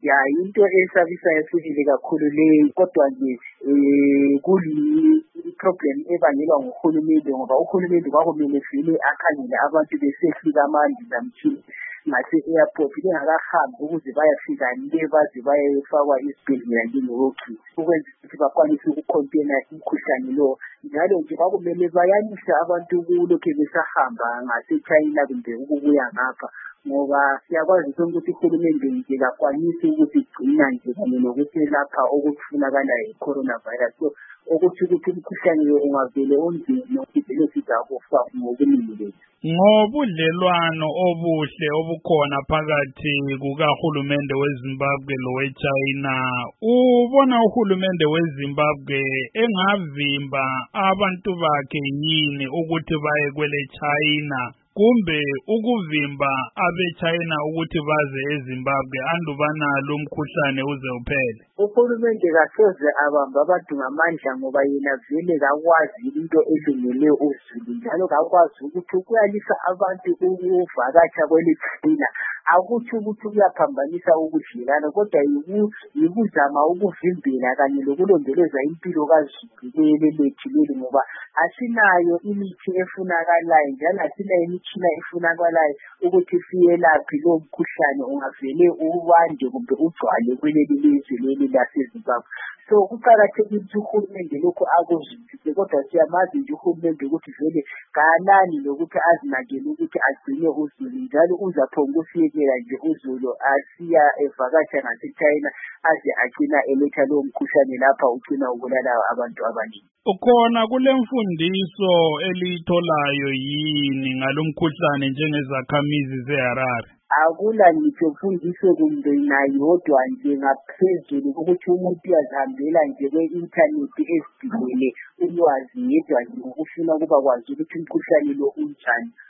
Ya into esabisayo sibili kakhulu le kodwa nje kuli-problem ebangelwa nguhulumende ngoba uhulumende kwakumele vele akhangele abantu besehlika amandizamtshini ngase-airport bengakahambi ukuze bayafika le baze bayefakwa isibhedlela njengeWorld ukwenzela ukuthi bakwanise ukukhontena umkhuhlane lo. Njalo nje kwakumele bayanise abantu kulokhu besahamba ngase-China kumbe ukubuya ngapha ngoba siyakwazi ukuthi uhulumende nje kakwanisi ukuthi gcina nje kanye nokuthi lapha okufunakala yi-coronavirus. So ukuthi umkhuhlane ungavele onzima nokuvele sizakufa ngobuningi bethu. Ngobudlelwano obuhle obukhona phakathi kukahulumende weZimbabwe loweChina, ubona uhulumende weZimbabwe engavimba abantu bakhe yini ukuthi baye kwele China kumbe ukuvimba abeChina ukuthi baze eZimbabwe andubana lo mkhuhlane uze uphele? Uhulumende kasoze abamba abantu ngamandla ngoba yena vele kakwazi into elungele uzulu njalo kakwazi ukuthi ukuyalisa abantu ukuvakatsha kwele China akuthi ukuthi kuyaphambanisa ubudlelwano kodwa yikuzama ukuvimbela kanye lokulondoloza impilo kazulu kwele lethu leli ngoba asinayo imithi efunakalayo njalo asinayo imitshina efunakalayo ukuthi siyelaphe lo mkhuhlane ungavele ubande kumbe ugcwale kweleli lizwe leli laseZimbabwe. So kuqakathekile ukuthi uhulumende lokhu akuzwisise kodwa siyamazi nje uhulumende ukuthi vele kanani lokuthi azinakele ukuthi agcine uzulu njalo uzaphonga ukusiyekela nje uzulu asiya evakatsha ngase-China aze agcina eletha lowo mkhuhlane lapha ugcina ubulala abantu abaningi. Ukhona kule mfundiso eliyitholayo yini ngalo mkhuhlane njengezakhamizi zeHarare? Akula ngitsho mfundiso kumbe nayodwa nje ngaphezulu ukuthi umuntu uyazihambela nje kwe-inthanethi ezidingele ulwazi yedwa nje ngokufuna ukuba kwazi ukuthi umkhuhlane lo unjani.